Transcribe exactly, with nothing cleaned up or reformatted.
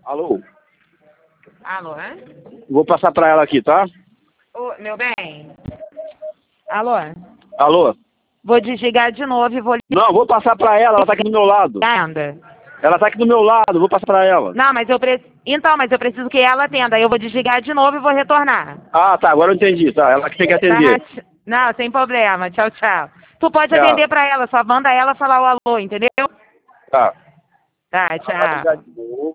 Alô? Alô, né? Vou passar pra ela aqui, tá? Ô, meu bem. Alô? Alô? Vou desligar de novo e vou Não, vou passar pra ela, ela tá aqui do meu lado. ligar ainda. Ela tá aqui do meu lado, vou passar pra ela. Não, mas eu preciso... Então, mas eu preciso que ela atenda. Aí eu vou desligar de novo e vou retornar. Ah, tá, agora eu entendi, tá. Ela que tem que atender. Tá? Não, sem problema. Tchau, tchau. Tu pode Tchau. atender pra ela, só manda ela falar o alô, entendeu? Tá. Tá, Ela vai ligar tchau. de novo.